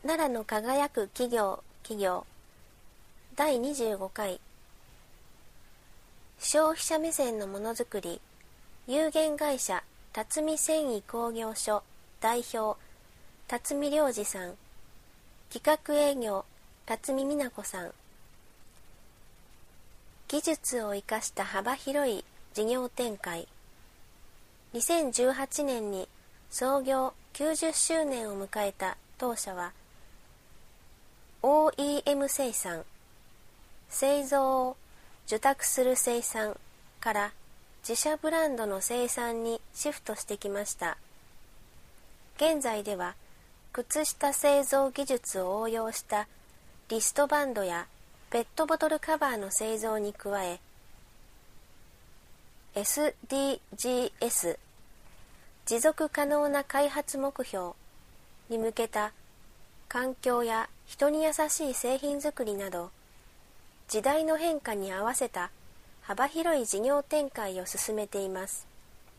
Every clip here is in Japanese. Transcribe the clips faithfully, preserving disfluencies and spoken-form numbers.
奈良の輝く企業企業だいにじゅうごかい消費者目線のものづくり有限会社辰巳繊維工業所代表辰巳良二さん、企画営業辰巳美奈子さん。技術を生かした幅広い事業展開。にせんじゅうはちねんに創業きゅうじゅっしゅうねんを迎えた当社は オーイーエム 生産、製造を受託する生産から自社ブランドの生産にシフトしてきました。現在では靴下製造技術を応用したリストバンドやペットボトルカバーの製造に加え エスディージーエス 持続可能な開発目標に向けた環境や人に優しい製品作りなど時代の変化に合わせた幅広い事業展開を進めています。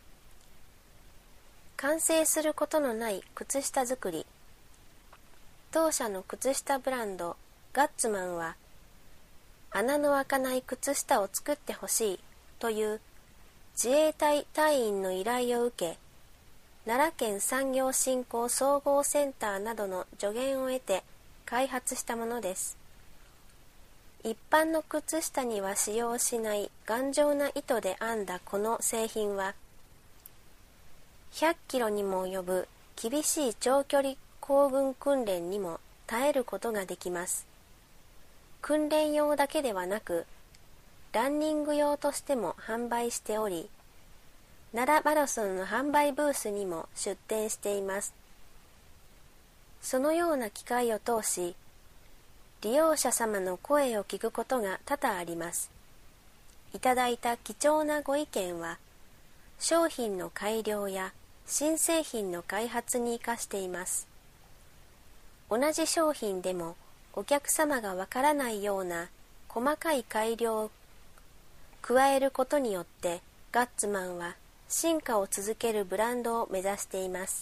完成することのない靴下作り。当社の靴下ブランドガッツマンは穴の開かない靴下を作ってほしいという自衛隊隊員の依頼を受け奈良県産業振興総合センターなどの助言を得て開発したものです。一般の靴下には使用しない頑丈な糸で編んだこの製品はひゃっキロにも及ぶ厳しい長距離行軍訓練にも耐えることができます。訓練用だけではなくランニング用としても販売しており奈良マラソンの販売ブースにも出店しています。そのような機会を通し利用者様の声を聞くことが多々あります。いただいた貴重なご意見は商品の改良や新製品の開発に生かしています。同じ商品でもお客様がわからないような細かい改良を加えることによってガッツマンは進化を続けるブランドを目指しています。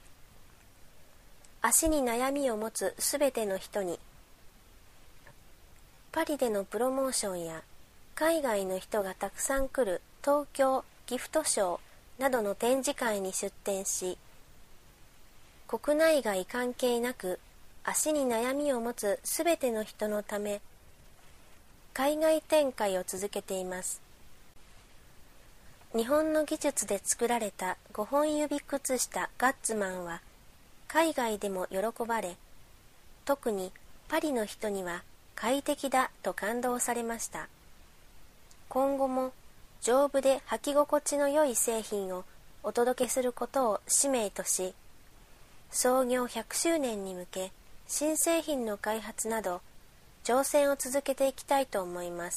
足に悩みを持つすべての人にパリでのプロモーションや海外の人がたくさん来る東京ギフトショーなどの展示会に出展し国内外関係なく足に悩みを持つすべての人のため海外展開を続けています。日本の技術で作られたごほん指靴下ガッツマンは海外でも喜ばれ特にパリの人には快適だと感動されました。今後も丈夫で履き心地の良い製品をお届けすることを使命とし創業ひゃくしゅうねんに向け新製品の開発など挑戦を続けていきたいと思います。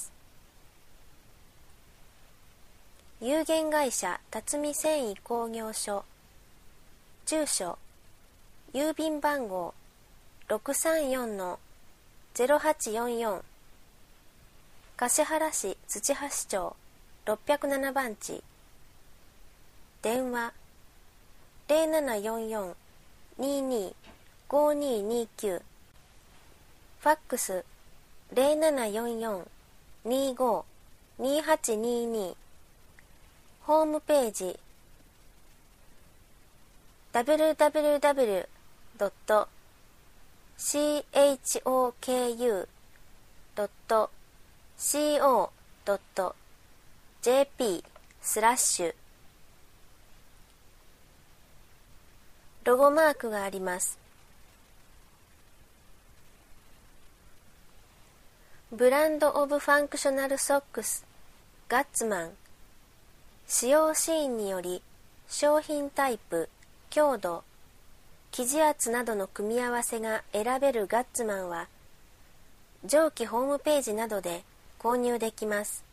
有限会社辰巳繊維工業所住所郵便番号 ろくさんよんのゼロはちよんよん 橿原市土橋町ろっぴゃくななばんち電話 ゼロななよんよん にーにー ごーにーにーきゅう ファックス ゼロななよんよん にーごー にーはちにーにー ホームページ ダブリューダブリューダブリュードットシーエイチオーケーユードットシーオードットジェーピー スラッシュロゴマークがあります。ブランドオブファンクショナルソックスガッツマン使用シーンにより商品タイプ、強度、生地圧などの組み合わせが選べるガッツマンは上記ホームページなどで購入できます。